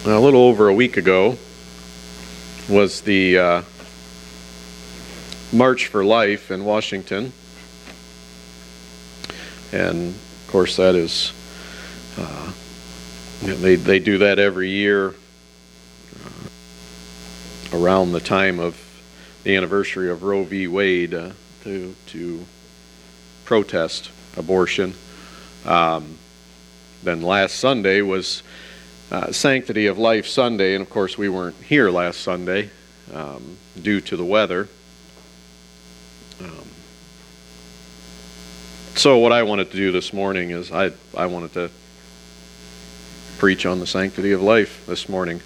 A little over a week ago was the March for Life in Washington. And of course that is, they do that every year around the time of the anniversary of Roe v. Wade to protest abortion. Then last Sunday was Sanctity of Life Sunday, and of course we weren't here last Sunday due to the weather. So what I wanted to do this morning is I wanted to preach on the sanctity of life this morning.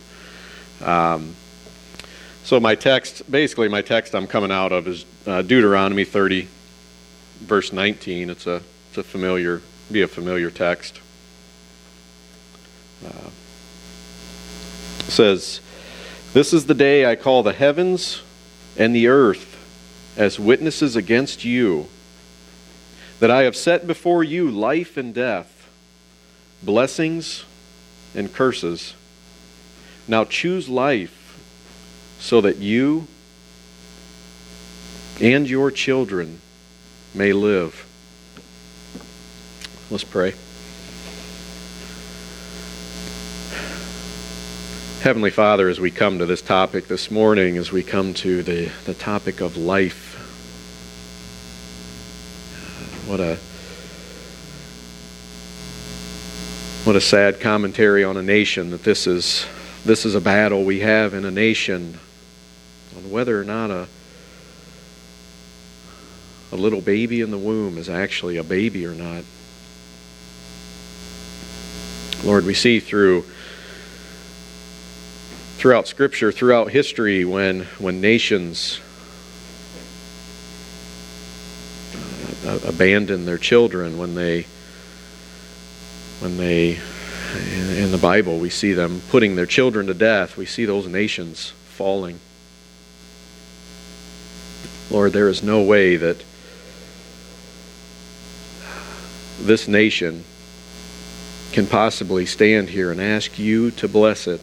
So my text I'm coming out of is Deuteronomy 30, verse 19. It's a familiar text. It says, "This is the day I call the heavens and the earth as witnesses against you, that I have set before you life and death, blessings and curses. Now choose life so that you and your children may live." Let's pray. Heavenly Father, as we come to this topic this morning, as we come to the topic of life, what a sad commentary on a nation that this is a battle we have in a nation on whether or not a little baby in the womb is actually a baby or not. Lord, we see throughout Scripture, throughout history, when nations abandon their children, when they in the Bible we see them putting their children to death, we see those nations falling. Lord, there is no way that this nation can possibly stand here and ask you to bless it.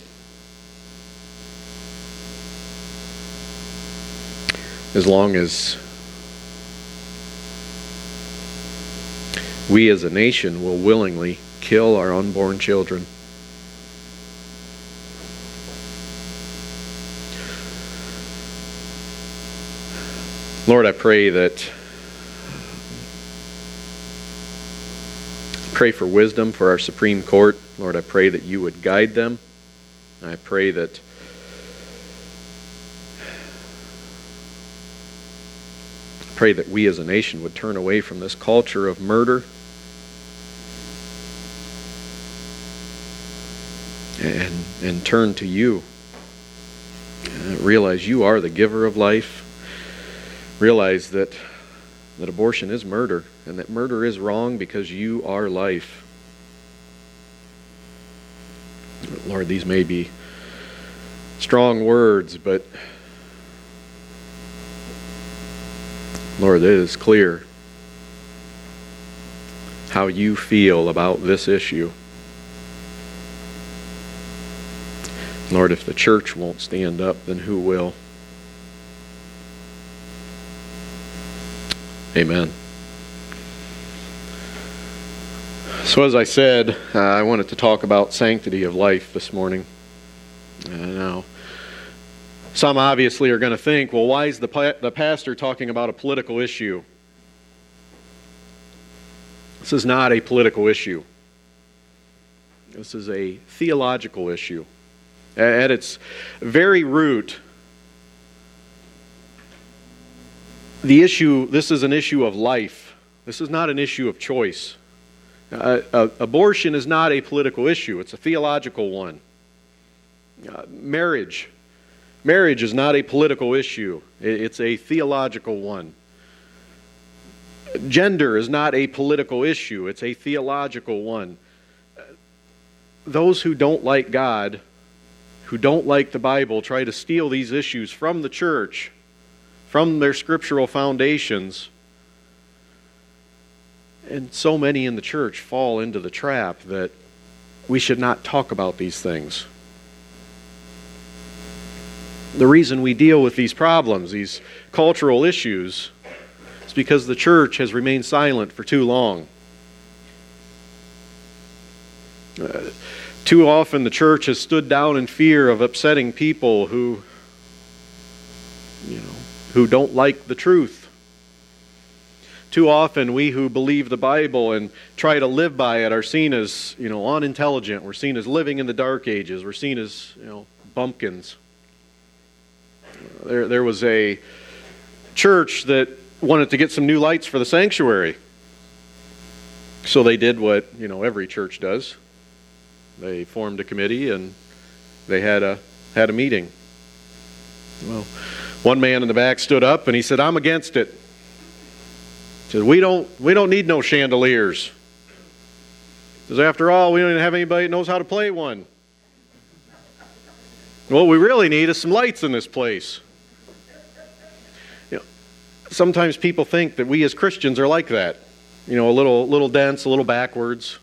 As long as we as a nation will willingly kill our unborn children. Lord, I pray for wisdom for our Supreme Court. Lord, I pray that you would guide them. I pray that we as a nation would turn away from this culture of murder and turn to you. Realize you are the giver of life. Realize that abortion is murder, and that murder is wrong because you are life. Lord, these may be strong words, but Lord, it is clear how you feel about this issue. Lord, if the church won't stand up, then who will? Amen. So as I said, I wanted to talk about sanctity of life this morning. Now, some obviously are going to think, well, why is the pastor talking about a political issue? This is not a political issue. This is a theological issue. At its very root, this is an issue of life. This is not an issue of choice. Abortion is not a political issue. It's a theological one. Marriage is not a political issue. It's a theological one. Gender is not a political issue. It's a theological one. Those who don't like God, who don't like the Bible, try to steal these issues from the church, from their scriptural foundations. And so many in the church fall into the trap that we should not talk about these things. The reason we deal with these problems, these cultural issues, is because the church has remained silent for too long. Too often the church has stood down in fear of upsetting people who don't like the truth. Too often we who believe the Bible and try to live by it are seen as, unintelligent. We're seen as living in the dark ages. We're seen as, bumpkins. There was a church that wanted to get some new lights for the sanctuary. So they did what, every church does. They formed a committee and they had a meeting. Well, one man in the back stood up and he said, "I'm against it." He said, we don't need no chandeliers. Because after all, we don't even have anybody that knows how to play one. What we really need is some lights in this place. Sometimes people think that we as Christians are like that. A little dense, a little backwards.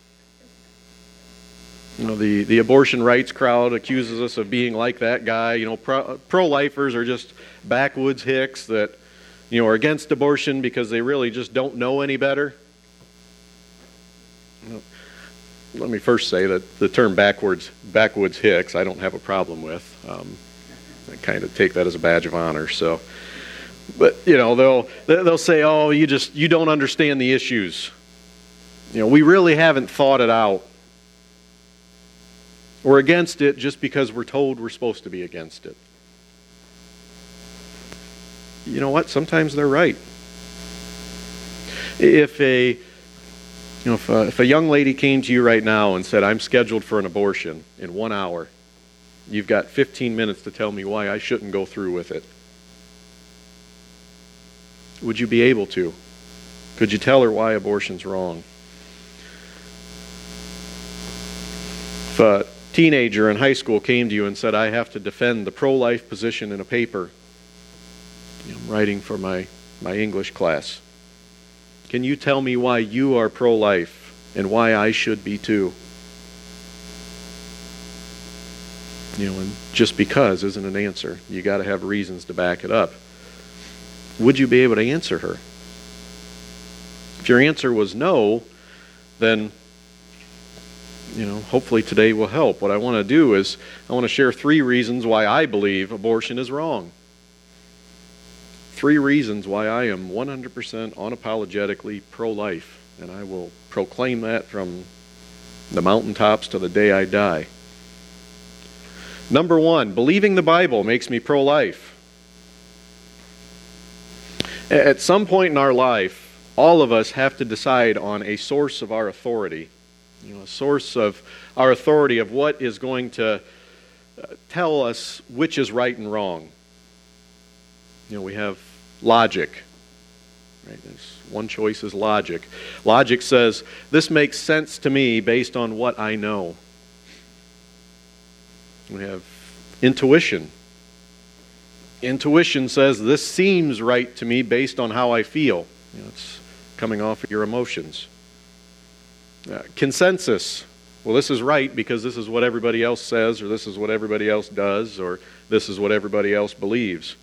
The abortion rights crowd accuses us of being like that guy. Pro-lifers are just backwoods hicks that, are against abortion because they really just don't know any better. Let me first say that the term backwoods hicks I don't have a problem with. I kind of take that as a badge of honor. So, but they'll say, "Oh, you don't understand the issues. We really haven't thought it out. We're against it just because we're told we're supposed to be against it." You know what? Sometimes they're right. If a young lady came to you right now and said, "I'm scheduled for an abortion in 1 hour. You've got 15 minutes to tell me why I shouldn't go through with it." Would you be able to? Could you tell her why abortion's wrong? If a teenager in high school came to you and said, "I have to defend the pro-life position in a paper, I'm writing for my English class. Can you tell me why you are pro-life and why I should be too?" And just because isn't an answer. You got to have reasons to back it up. Would you be able to answer her? If your answer was no, then hopefully today will help. What I want to do is I want to share 3 reasons why I believe abortion is wrong. 3 reasons why I am 100% unapologetically pro-life, and I will proclaim that from the mountaintops to the day I die. Number 1, believing the Bible makes me pro-life. At some point in our life, all of us have to decide on a source of our authority. A source of our authority of what is going to tell us which is right and wrong. We have logic. Right? One choice is logic. Logic says, this makes sense to me based on what I know. We have intuition. Intuition says, this seems right to me based on how I feel. It's coming off of your emotions. Consensus. Well, this is right because this is what everybody else says, or this is what everybody else does, or this is what everybody else believes.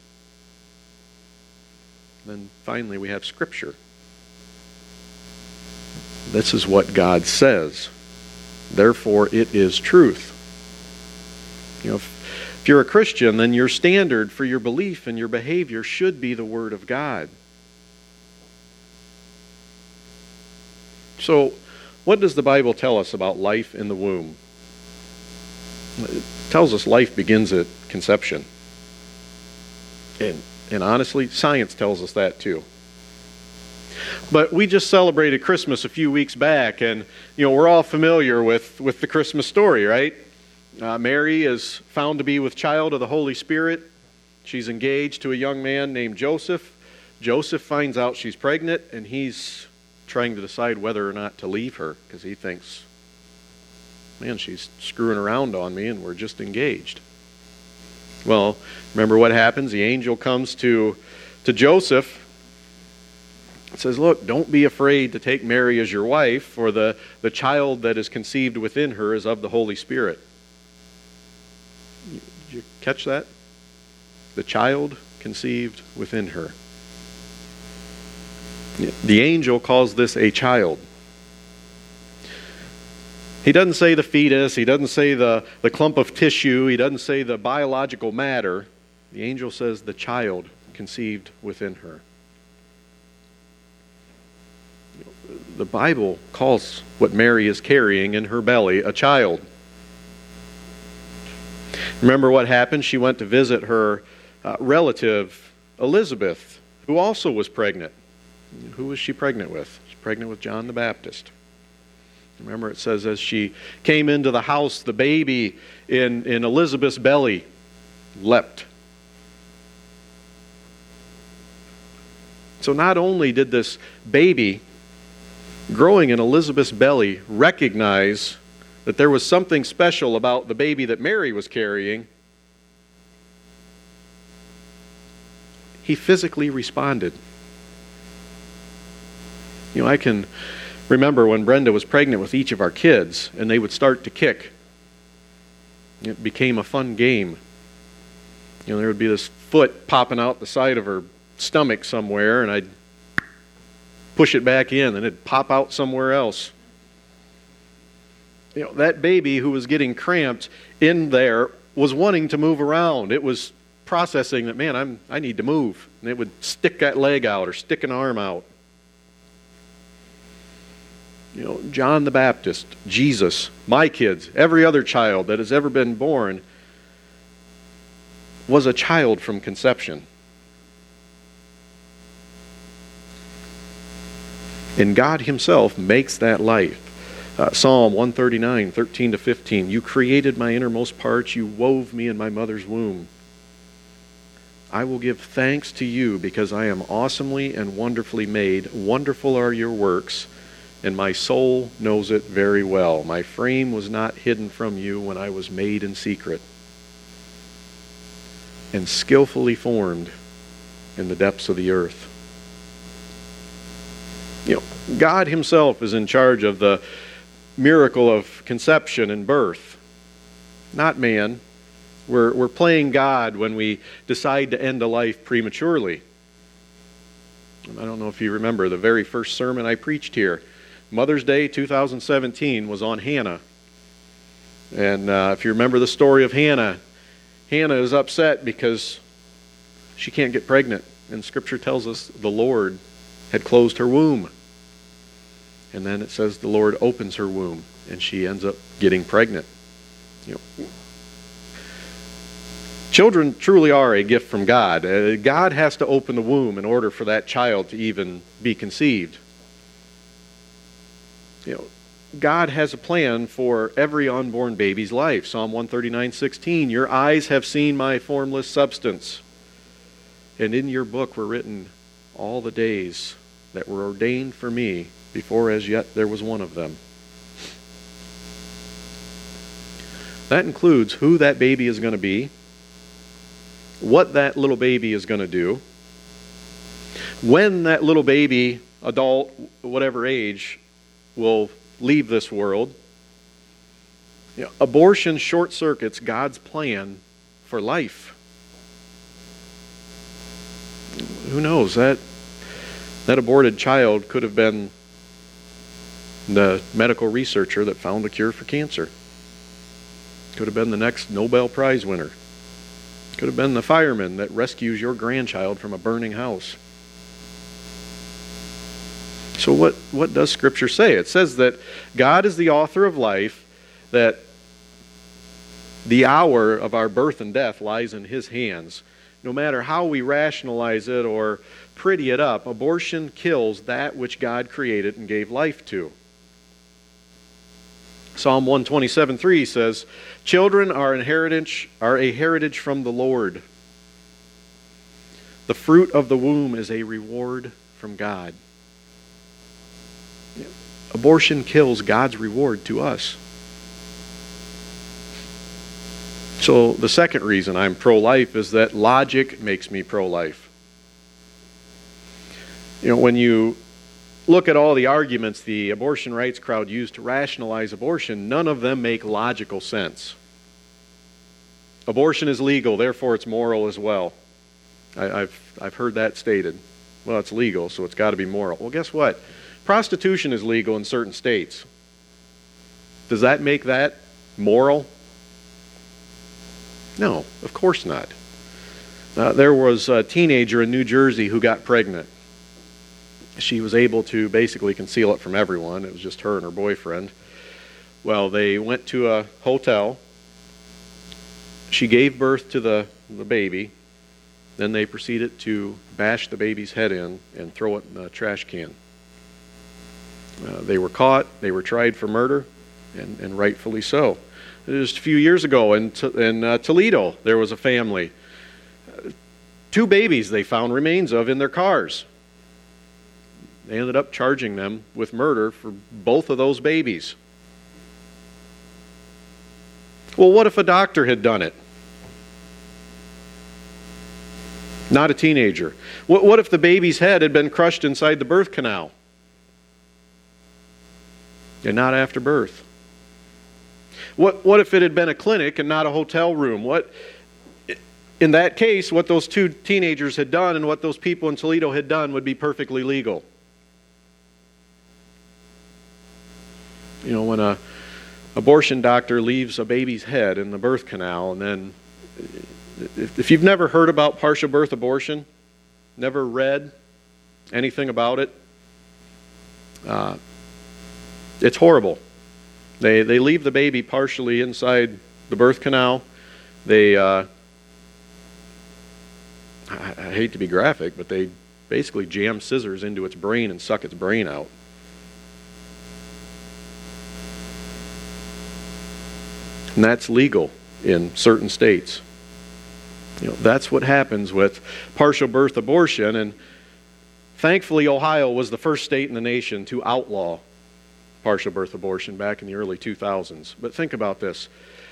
Then finally we have Scripture. This is what God says. Therefore, it is truth. If you're a Christian, then your standard for your belief and your behavior should be the Word of God. So, what does the Bible tell us about life in the womb? It tells us life begins at conception. And honestly, science tells us that too. But we just celebrated Christmas a few weeks back, and we're all familiar with the Christmas story, right? Mary is found to be with child of the Holy Spirit. She's engaged to a young man named Joseph. Joseph finds out she's pregnant, and he's trying to decide whether or not to leave her because he thinks, man, she's screwing around on me and we're just engaged. Well, remember what happens? The angel comes to Joseph and says, look, don't be afraid to take Mary as your wife, for the child that is conceived within her is of the Holy Spirit. Did you catch that? the child conceived within her. The angel calls this a child. He doesn't say the fetus, he doesn't say the clump of tissue, he doesn't say the biological matter. The angel says the child conceived within her. The Bible calls what Mary is carrying in her belly a child. Remember what happened? She went to visit her relative, Elizabeth, who also was pregnant. Who was she pregnant with? She's pregnant with John the Baptist. Remember, it says as she came into the house, the baby in Elizabeth's belly leapt. So not only did this baby growing in Elizabeth's belly recognize that there was something special about the baby that Mary was carrying, he physically responded. You know, I can remember when Brenda was pregnant with each of our kids and they would start to kick. It became a fun game. You know, there would be this foot popping out the side of her stomach somewhere, and I'd push it back in and it'd pop out somewhere else. You know, that baby who was getting cramped in there was wanting to move around. It was processing that, man, I need to move. And it would stick that leg out or stick an arm out. You know, John the Baptist, Jesus, my kids, every other child that has ever been born was a child from conception. And God himself makes that life. Psalm 139, 13 to 15. You created my innermost parts. You wove me in my mother's womb. I will give thanks to you because I am awesomely and wonderfully made. Wonderful are your works, and my soul knows it very well. My frame was not hidden from you when I was made in secret and skillfully formed in the depths of the earth. You know, God himself is in charge of the miracle of conception and birth, not man. We're playing God when we decide to end a life prematurely. I don't know if you remember the very first sermon I preached here. Mother's Day 2017 was on Hannah. And if you remember the story of Hannah, Hannah is upset because she can't get pregnant. And Scripture tells us the Lord had closed her womb. And then it says the Lord opens her womb and she ends up getting pregnant. You know, children truly are a gift from God. God has to open the womb in order for that child to even be conceived. You know, God has a plan for every unborn baby's life. Psalm 139:16, your eyes have seen my formless substance, and in your book were written all the days that were ordained for me before as yet there was one of them. That includes who that baby is going to be, what that little baby is going to do, when that little baby, adult, whatever age, will leave this world. You know, abortion short circuits God's plan for life. Who knows? That aborted child could have been the medical researcher that found a cure for cancer. Could have been the next Nobel Prize winner. Could have been the fireman that rescues your grandchild from a burning house. So what does Scripture say? It says that God is the author of life, that the hour of our birth and death lies in his hands. No matter how we rationalize it or pretty it up, abortion kills that which God created and gave life to. Psalm 127:3 says, children are a heritage from the Lord. The fruit of the womb is a reward from God. Abortion kills God's reward to us. So the second reason I'm pro-life is that logic makes me pro-life. You know, when you look at all the arguments the abortion rights crowd used to rationalize abortion, none of them make logical sense. Abortion is legal, therefore it's moral as well. I've heard that stated. Well, it's legal, so it's got to be moral. Well, guess what? Prostitution is legal in certain states. Does that make that moral? No, of course not. There was a teenager in New Jersey who got pregnant. She was able to basically conceal it from everyone. It was just her and her boyfriend. Well, they went to a hotel. She gave birth to the baby. Then they proceeded to bash the baby's head in and throw it in a trash can. They were caught. They were tried for murder, and rightfully so. Just a few years ago in Toledo, there was a family. 2 babies they found remains of in their cars. They ended up charging them with murder for both of those babies. Well, what if a doctor had done it? Not a teenager. What if the baby's head had been crushed inside the birth canal? And not after birth? What if it had been a clinic and not a hotel room? In that case, what those 2 teenagers had done and what those people in Toledo had done would be perfectly legal. You know, when an abortion doctor leaves a baby's head in the birth canal, and then if you've never heard about partial birth abortion, never read anything about it, it's horrible. They leave the baby partially inside the birth canal. They, I hate to be graphic, but they basically jam scissors into its brain and suck its brain out. And that's legal in certain states. You know, that's what happens with partial birth abortion, and thankfully Ohio was the first state in the nation to outlaw partial birth abortion back in the early 2000s. But think about this.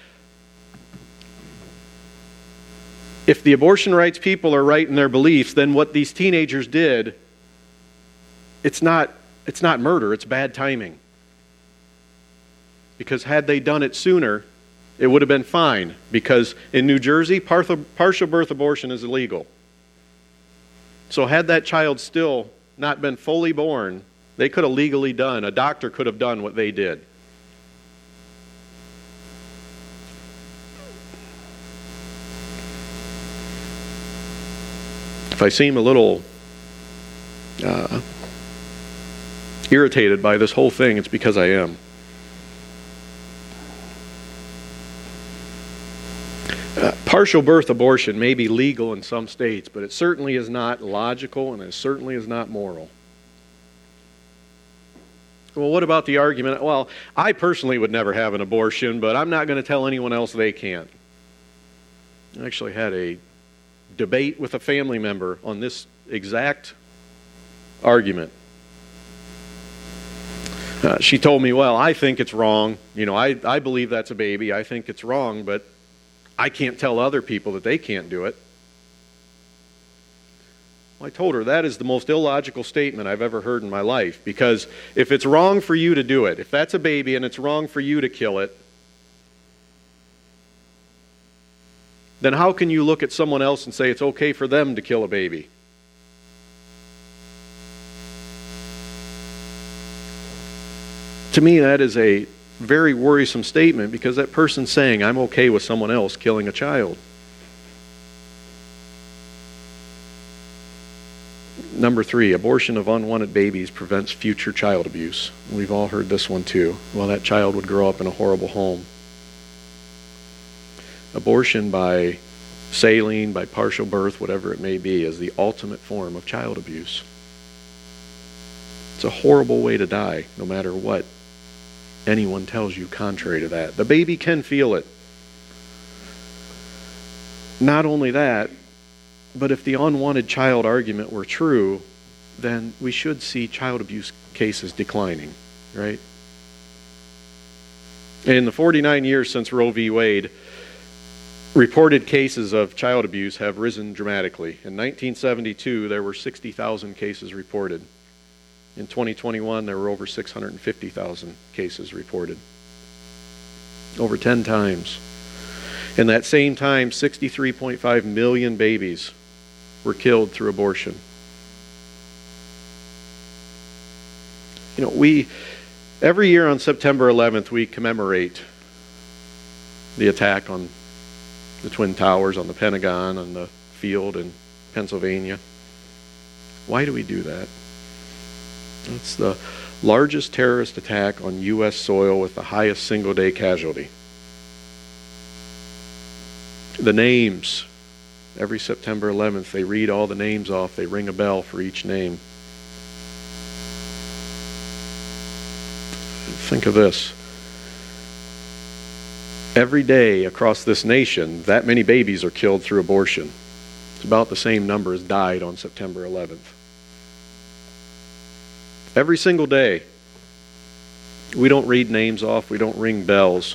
If the abortion rights people are right in their beliefs, then what these teenagers did, it's not murder, it's bad timing. Because had they done it sooner, it would have been fine, because in New Jersey, partial birth abortion is illegal. So had that child still not been fully born, they could have legally done, a doctor could have done what they did. If I seem a little irritated by this whole thing, it's because I am. Partial birth abortion may be legal in some states, but it certainly is not logical, and it certainly is not moral. Well, what about the argument, well, I personally would never have an abortion, but I'm not going to tell anyone else they can't. I actually had a debate with a family member on this exact argument. She told me, well, I think it's wrong. You know, I believe that's a baby. I think it's wrong, but I can't tell other people that they can't do it. Well, I told her that is the most illogical statement I've ever heard in my life, because if it's wrong for you to do it, if that's a baby and it's wrong for you to kill it, then how can you look at someone else and say it's okay for them to kill a baby? To me, that is a very worrisome statement, because that person's saying, I'm okay with someone else killing a child. Number 3, abortion of unwanted babies prevents future child abuse. We've all heard this one too. Well, that child would grow up in a horrible home. Abortion by saline, by partial birth, whatever it may be, is the ultimate form of child abuse. It's a horrible way to die, no matter what anyone tells you contrary to that. The baby can feel it. Not only that, but if the unwanted child argument were true, then we should see child abuse cases declining, right? In the 49 years since Roe v. Wade, reported cases of child abuse have risen dramatically. In 1972, there were 60,000 cases reported. In 2021, there were over 650,000 cases reported. Over 10 times. In that same time, 63.5 million babies were killed through abortion. You know, every year on September 11th, we commemorate the attack on the Twin Towers, on the Pentagon, on the field in Pennsylvania. Why do we do that? It's the largest terrorist attack on U.S. soil with the highest single-day casualty. The names, every September 11th, they read all the names off. They ring a bell for each name. Think of this. Every day across this nation, that many babies are killed through abortion. It's about the same number as died on September 11th. Every single day. We don't read names off. We don't ring bells.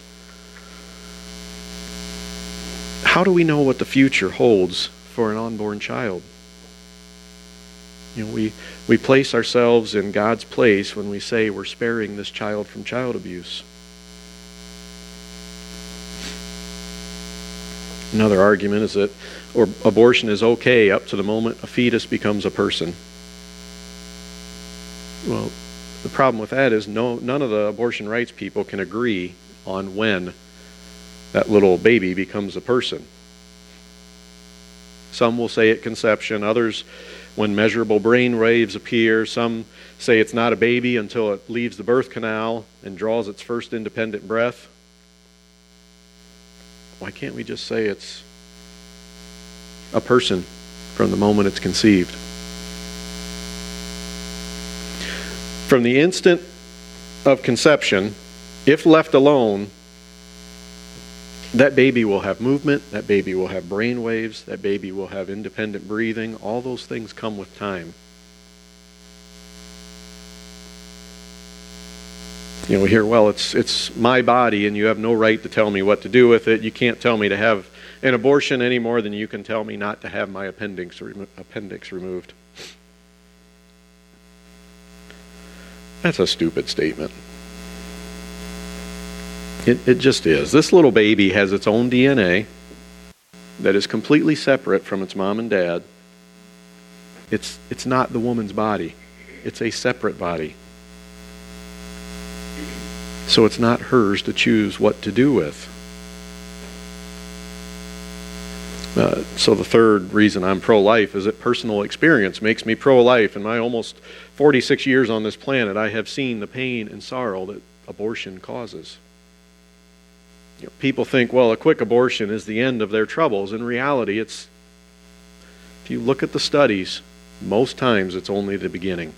How do we know what the future holds for an unborn child? You know, we place ourselves in God's place when we say we're sparing this child from child abuse. Another argument is that abortion is okay up to the moment a fetus becomes a person. Well, the problem with that is none of the abortion rights people can agree on when that little baby becomes a person. Some will say at conception, others when measurable brain waves appear. Some say it's not a baby until it leaves the birth canal and draws its first independent breath. Why can't we just say it's a person from the moment it's conceived? From the instant of conception, if left alone, that baby will have movement, that baby will have brain waves, that baby will have independent breathing. All those things come with time. You know, we hear, well, it's my body and you have no right to tell me what to do with it. You can't tell me to have an abortion any more than you can tell me not to have my appendix removed. That's a stupid statement. It just is. This little baby has its own DNA that is completely separate from its mom and dad. It's not the woman's body. It's a separate body. So it's not hers to choose what to do with. So the third reason I'm pro-life is that personal experience makes me pro-life. In my almost 46 years on this planet, I have seen the pain and sorrow that abortion causes. You know, people think, well, a quick abortion is the end of their troubles. In reality, if you look at the studies, most times it's only the beginning.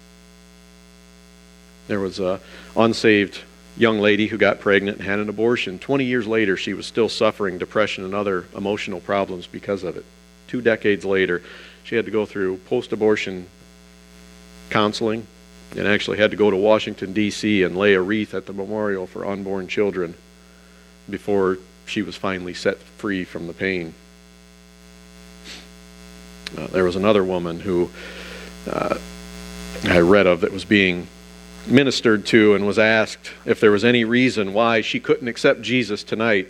There was a unsaved young lady who got pregnant and had an abortion. 20 years later, she was still suffering depression and other emotional problems because of it. 2 decades later, she had to go through post-abortion counseling and actually had to go to Washington, D.C. and lay a wreath at the memorial for unborn children before she was finally set free from the pain. There was another woman who I read of that was being ministered to and was asked if there was any reason why she couldn't accept Jesus tonight.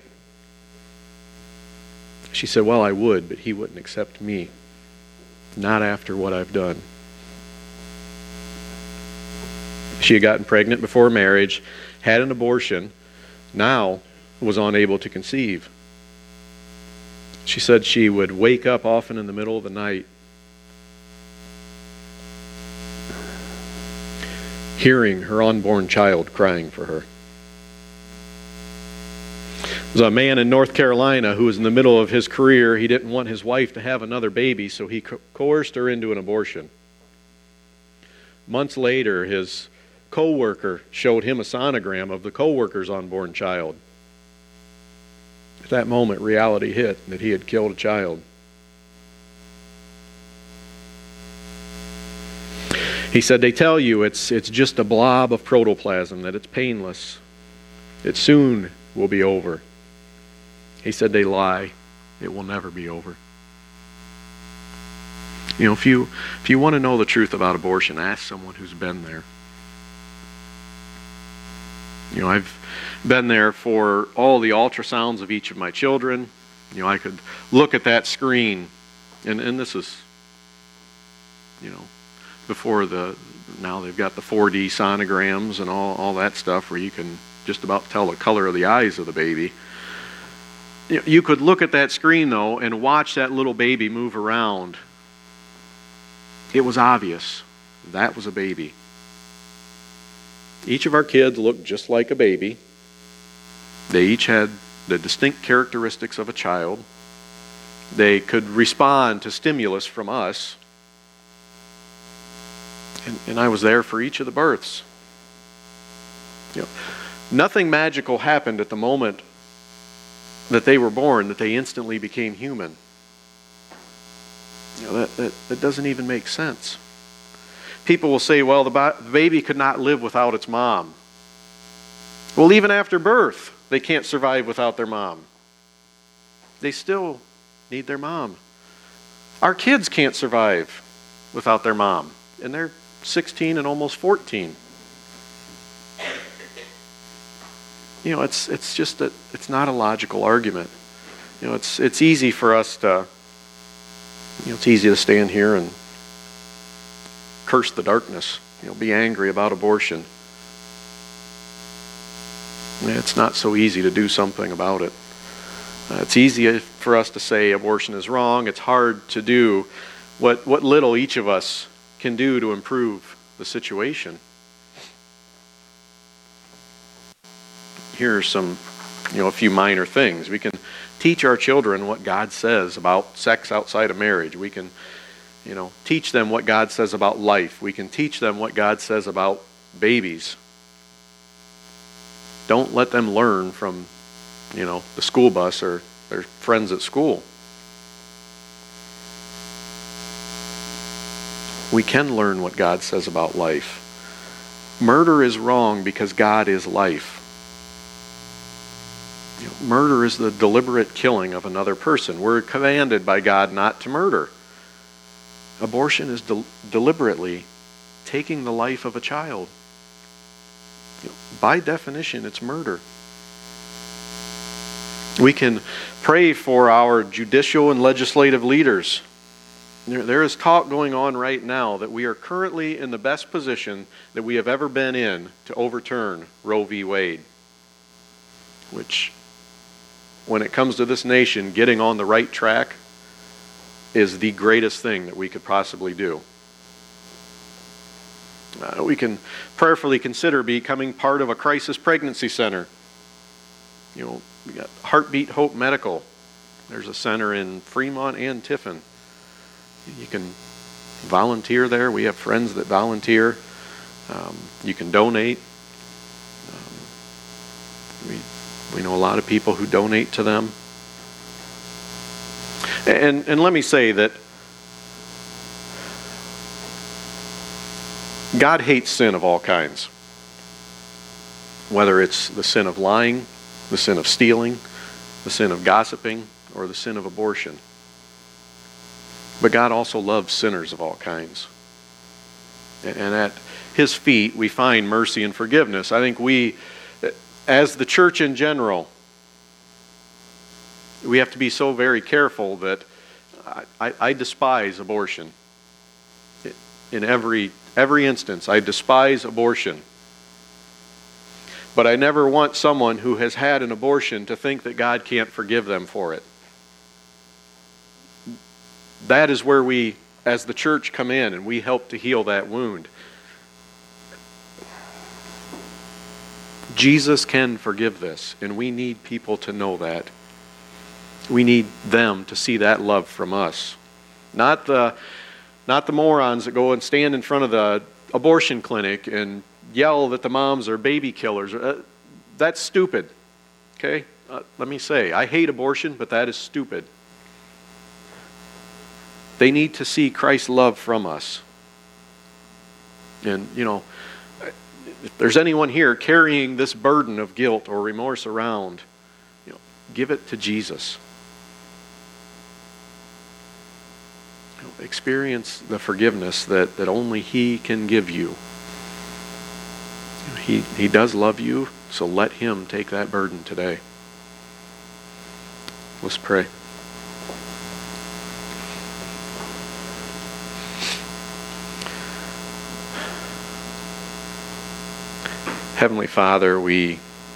She said, well, I would, but he wouldn't accept me. Not after what I've done. She had gotten pregnant before marriage, had an abortion, now was unable to conceive. She said she would wake up often in the middle of the night hearing her unborn child crying for her. There was a man in North Carolina who was in the middle of his career. He didn't want his wife to have another baby, so he coerced her into an abortion. Months later, his co-worker showed him a sonogram of the co-worker's unborn child. At that moment, reality hit that he had killed a child. He said, they tell you it's just a blob of protoplasm, that it's painless. It soon will be over. He said, they lie. It will never be over. You know, if you want to know the truth about abortion, ask someone who's been there. I've been there for all the ultrasounds of each of my children. I could look at that screen, and this is, before now they've got the 4D sonograms and all that stuff where you can just about tell the color of the eyes of the baby. You could look at that screen, though, and watch that little baby move around. It was obvious that was a baby. Each of our kids looked just like a baby. They each had the distinct characteristics of a child. They could respond to stimulus from us. And I was there for each of the births. Nothing magical happened at the moment that they were born, that they instantly became human. That doesn't even make sense. People will say, well, the baby could not live without its mom. Well, even after birth, they can't survive without their mom. They still need their mom. Our kids can't survive without their mom, and they're 16 and almost 14. It's just that it's not a logical argument. It's easy for us to, it's easy to stand here and curse the darkness, be angry about abortion. It's not so easy to do something about it. It's easy for us to say abortion is wrong. It's hard to do what little each of us can do to improve the situation. Here are some, a few minor things. We can teach our children what God says about sex outside of marriage. We can, teach them what God says about life. We can teach them what God says about babies. Don't let them learn from, the school bus or their friends at school. We can learn what God says about life. Murder is wrong because God is life. Murder is the deliberate killing of another person. We're commanded by God not to murder. Abortion is deliberately taking the life of a child. By definition, it's murder. We can pray for our judicial and legislative leaders. There is talk going on right now that we are currently in the best position that we have ever been in to overturn Roe v. Wade, which, when it comes to this nation, getting on the right track is the greatest thing that we could possibly do. We can prayerfully consider becoming part of a crisis pregnancy center. We got Heartbeat Hope Medical. There's a center in Fremont and Tiffin. You can volunteer there. We have friends that volunteer. You can donate. We know a lot of people who donate to them. And let me say that God hates sin of all kinds. Whether it's the sin of lying, the sin of stealing, the sin of gossiping, or the sin of abortion. But God also loves sinners of all kinds. And at His feet we find mercy and forgiveness. I think we, as the church in general, we have to be so very careful that I despise abortion. In every instance, I despise abortion. But I never want someone who has had an abortion to think that God can't forgive them for it. That is where we, as the church, come in and we help to heal that wound. Jesus can forgive this, and we need people to know that. We need them to see that love from us. Not the morons that go and stand in front of the abortion clinic and yell that the moms are baby killers. That's stupid. Okay? Let me say, I hate abortion, but that is stupid. They need to see Christ's love from us. And, if there's anyone here carrying this burden of guilt or remorse around, give it to Jesus. Experience the forgiveness that only He can give you. He does love you, so let him take that burden today. Let's pray. Heavenly Father, we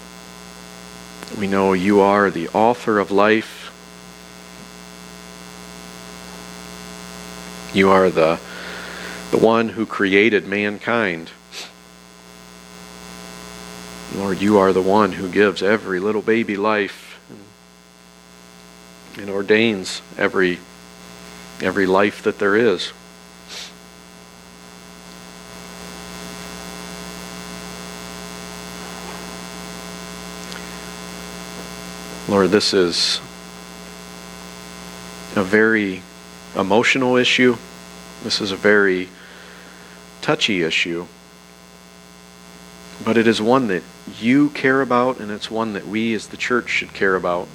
know you are the author of life. You are the one who created mankind. Lord, you are the one who gives every little baby life and ordains every life that there is. Lord, this is a very emotional issue. This is a very touchy issue. But it is one that you care about, and it's one that we as the church should care about.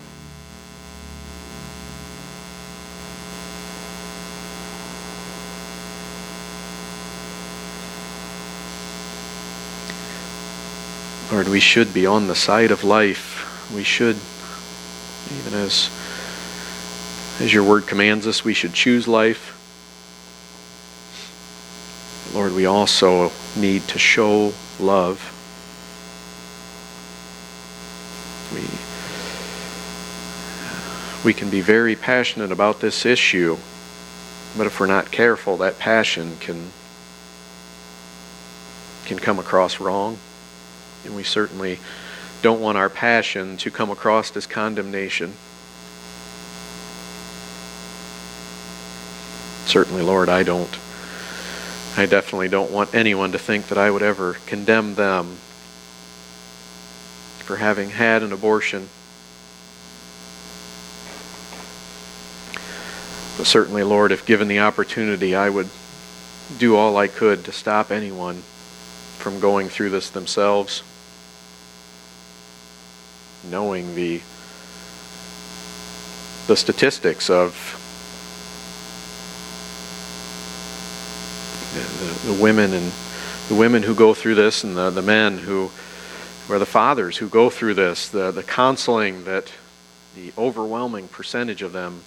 Lord, we should be on the side of life. We should, even as your word commands us, we should choose life. Lord, we also need to show love. We can be very passionate about this issue, but if we're not careful, that passion can come across wrong. And we certainly don't want our passion to come across as condemnation. Certainly, Lord, I definitely don't want anyone to think that I would ever condemn them for having had an abortion. But certainly, Lord, if given the opportunity, I would do all I could to stop anyone from going through this themselves, knowing the statistics of the women and the women who go through this, and the men who are the fathers who go through this, the counseling that the overwhelming percentage of them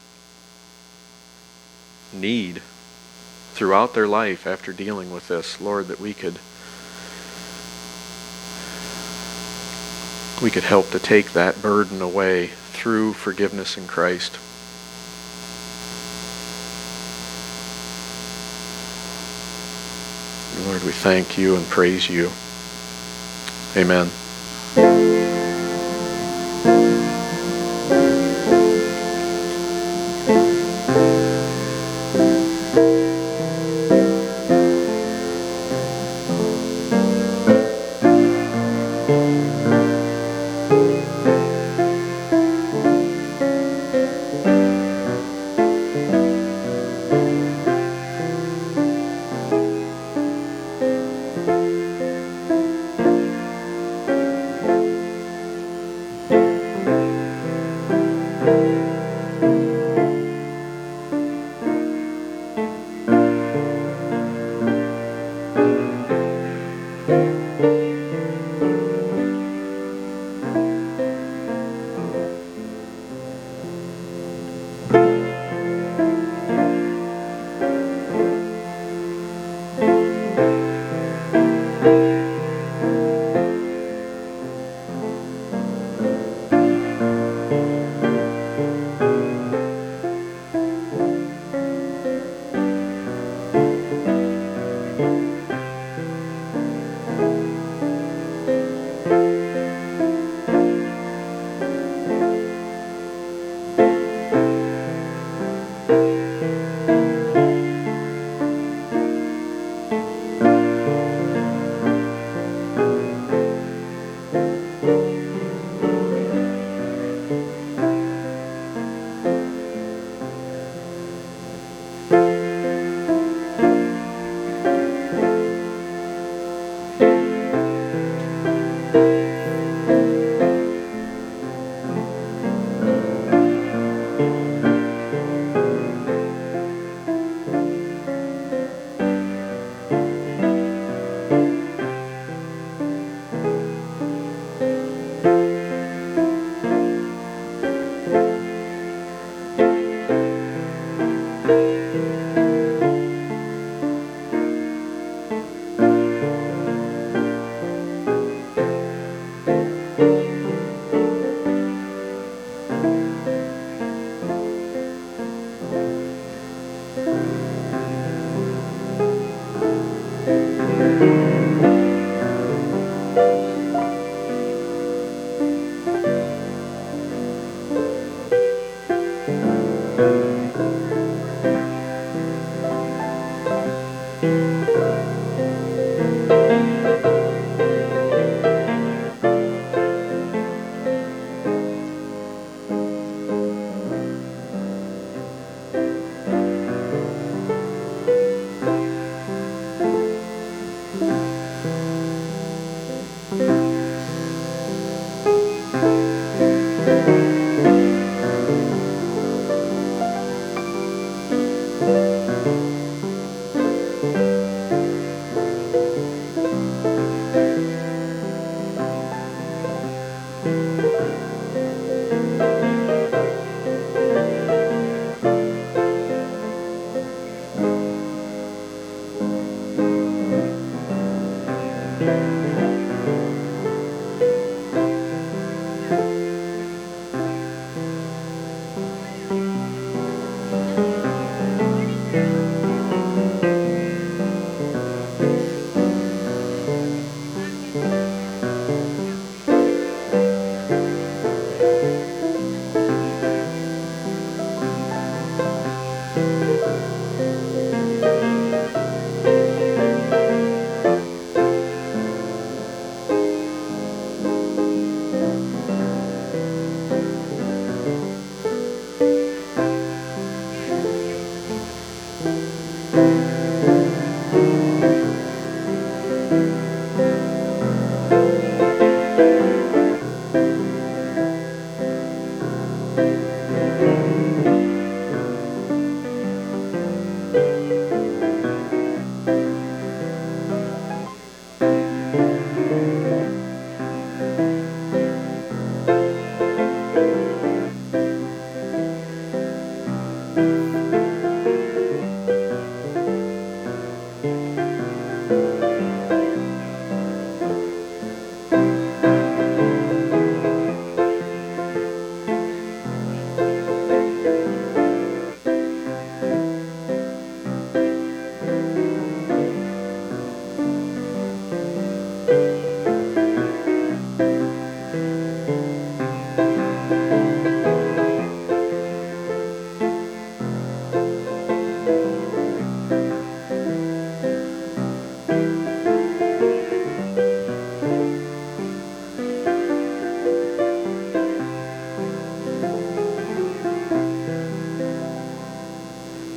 need throughout their life after dealing with this. Lord, that we could help to take that burden away through forgiveness in Christ. Lord, we thank you and praise you. Amen.